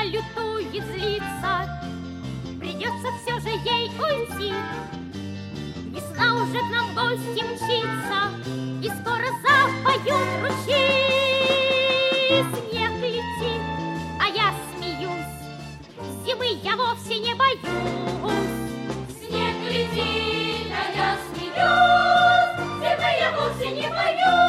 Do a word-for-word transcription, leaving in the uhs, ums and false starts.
лютует, злится, придется все же ей уйти. Весна уже к нам в гости мчится, и скоро запоют ручьи. Снег летит, а я смеюсь, зимы я вовсе не боюсь. Снег летит, а я смеюсь, зимы я вовсе не боюсь.